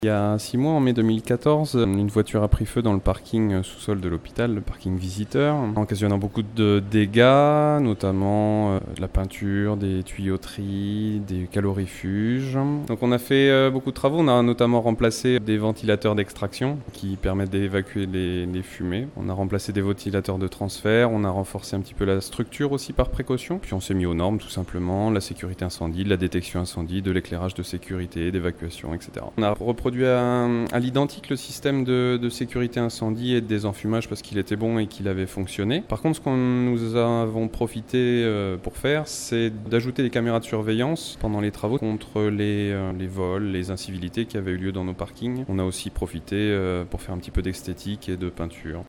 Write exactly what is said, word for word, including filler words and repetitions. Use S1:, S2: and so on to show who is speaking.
S1: Il y a six mois, en mai deux mille quatorze, une voiture a pris feu dans le parking sous-sol de l'hôpital, le parking visiteur, occasionnant beaucoup de dégâts, notamment euh, de la peinture, des tuyauteries, des calorifuges. Donc on a fait euh, beaucoup de travaux, on a notamment remplacé des ventilateurs d'extraction qui permettent d'évacuer les, les fumées. On a remplacé des ventilateurs de transfert, on a renforcé un petit peu la structure aussi par précaution. Puis on s'est mis aux normes tout simplement, la sécurité incendie, de la détection incendie, de l'éclairage de sécurité, d'évacuation, et cetera. On a reproduit à, à l'identique le système de, de sécurité incendie et de désenfumage parce qu'il était bon et qu'il avait fonctionné. Par contre, ce qu'on nous avons profité euh, pour faire, c'est d'ajouter des caméras de surveillance pendant les travaux contre les, euh, les vols, les incivilités qui avaient eu lieu dans nos parkings. On a aussi profité euh, pour faire un petit peu d'esthétique et de peinture.